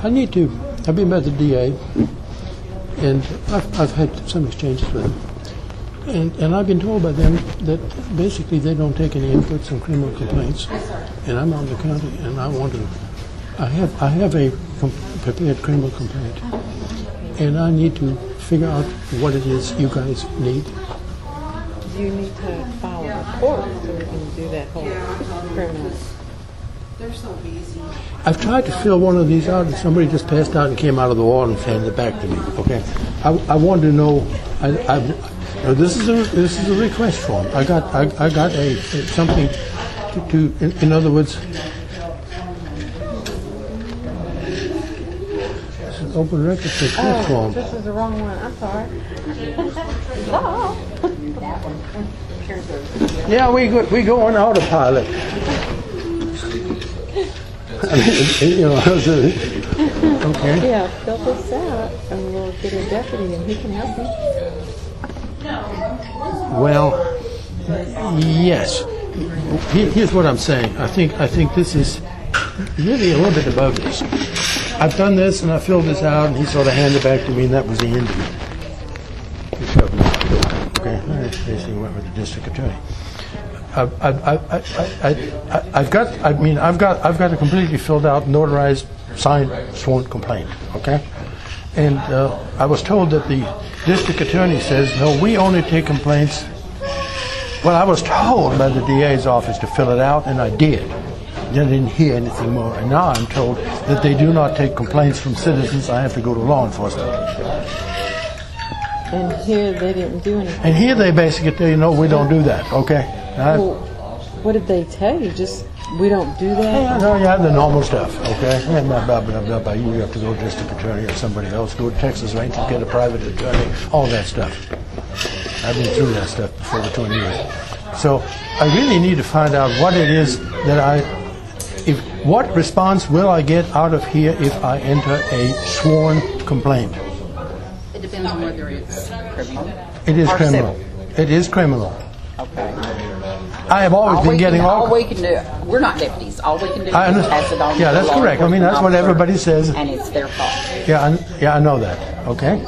I need to. I've been by the DA, and I've had some exchanges with them. And I've been told by them that basically they don't take any inputs on criminal complaints. And I'm on the county, and I want to. I have a prepared criminal complaint, and I need to figure out what it is you guys need. You need to file a report so we can do that whole criminal. They're so busy. I've tried to fill one of these out, and somebody just passed out and came out of the wall and handed it back to me. Okay, I wanted to know. This is a request form. I got something to in other words. This is open records request form. This is the wrong one. I'm sorry. Yeah, we go on autopilot. Okay. Yeah, fill this out, and we'll get a deputy, and he can help you. Well, yes. Here's what I'm saying. I think this is really a little bit above this. I've done this, and I filled this out, and he sort of handed it back to me, and that was the end of it. Okay, I basically went with the district attorney. I've got a completely filled out, notarized, signed, sworn complaint. Okay, and I was told that the district attorney says no, we only take complaints. Well, I was told by the DA's office to fill it out, and I did. I didn't hear anything more, and now I'm told that they do not take complaints from citizens. I have to go to law enforcement. And here they didn't do anything. And here they basically tell you, no, we don't do that. Okay. Well, what did they tell you? Just, we don't do that? Yeah, the normal stuff, okay? You have to go to district attorney or somebody else, go to Texas Rangers, get a private attorney, all that stuff. I've been through that stuff before the 20 years. So I really need to find out what it is that what response will I get out of here if I enter a sworn complaint? It depends on whether it's criminal. It is or criminal. civil. It is criminal. Okay. I have always been getting all we can do. We're not deputies. All we can do is I understand. pass it on. Yeah, to that's the law correct. I mean, that's what enforcement everybody officer, says. and it's their fault. Yeah, I know that. Okay.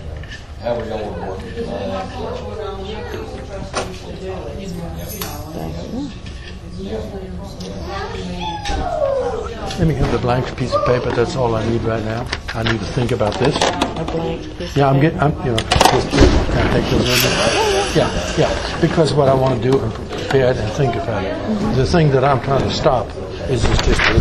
Let me have the blank piece of paper. That's all I need right now. I need to think about this. A blank piece Yeah, of I'm paper. getting. Can I take those with me? Yeah. Because what I want to do, I'm prepared and think about it. The thing that I'm trying to stop is just this. Yeah,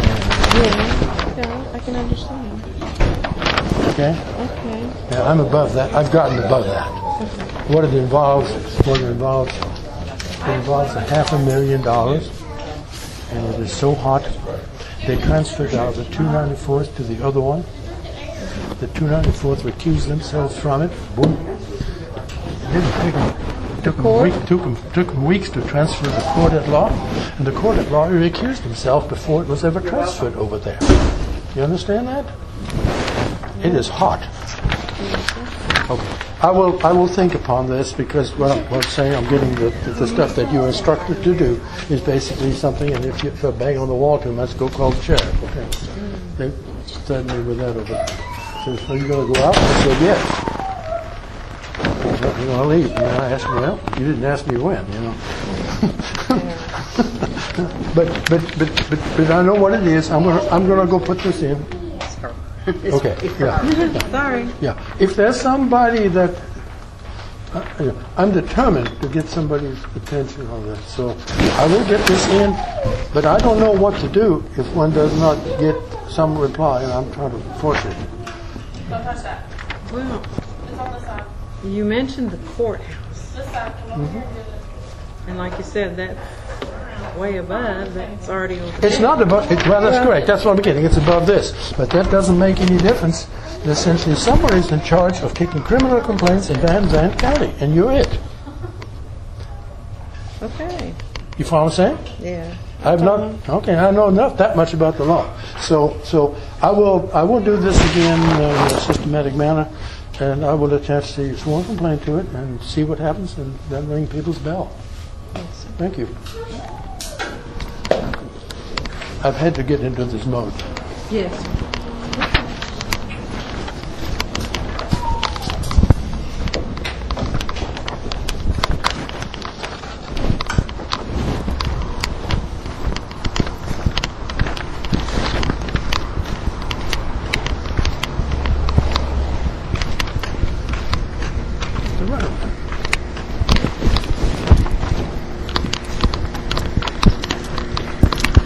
I can understand. Okay. Okay. Yeah, I'm above that. I've gotten above that. What it involves $500,000, and it is so hot. They transferred out the 294th to the other one. The 294th recused themselves from it. Boom. It didn't take them. Took them weeks to transfer the court at law, and the court at law recused himself before it was ever transferred over there. You understand that? It is hot. Okay. I will think upon this because what I'm saying, I'm getting the stuff that you're instructed to do is basically something, and if you're banging on the wall too much, go call the sheriff. Okay. They threatened me with that over there. So are you going to go out? I said yes. You're going to leave. And I asked me, well, you didn't ask me when, you know. but I know what it is. I'm gonna go put this in. Okay. Yeah. Sorry. Yeah. If there's somebody that I'm determined to get somebody's attention on this, so I will get this in. But I don't know what to do if one does not get some reply, and I'm trying to force it. Don't touch that. Well, It's on the side. you mentioned the courthouse, This side. Come over here and do this. and like you said, that's way above. That's already over. It's not above. Well, that's correct. That's what I'm getting. It's above this, but that doesn't make any difference. Essentially, someone is in charge of taking criminal complaints in Van Zandt County, and you're it. Okay. You follow what I'm saying? Yeah. I've not. Okay, I know that much about the law. So I will do this again in a systematic manner, and I will attach the sworn complaint to it and see what happens, and then ring people's bell. Thank you. I've had to get into this mode. Yes. around.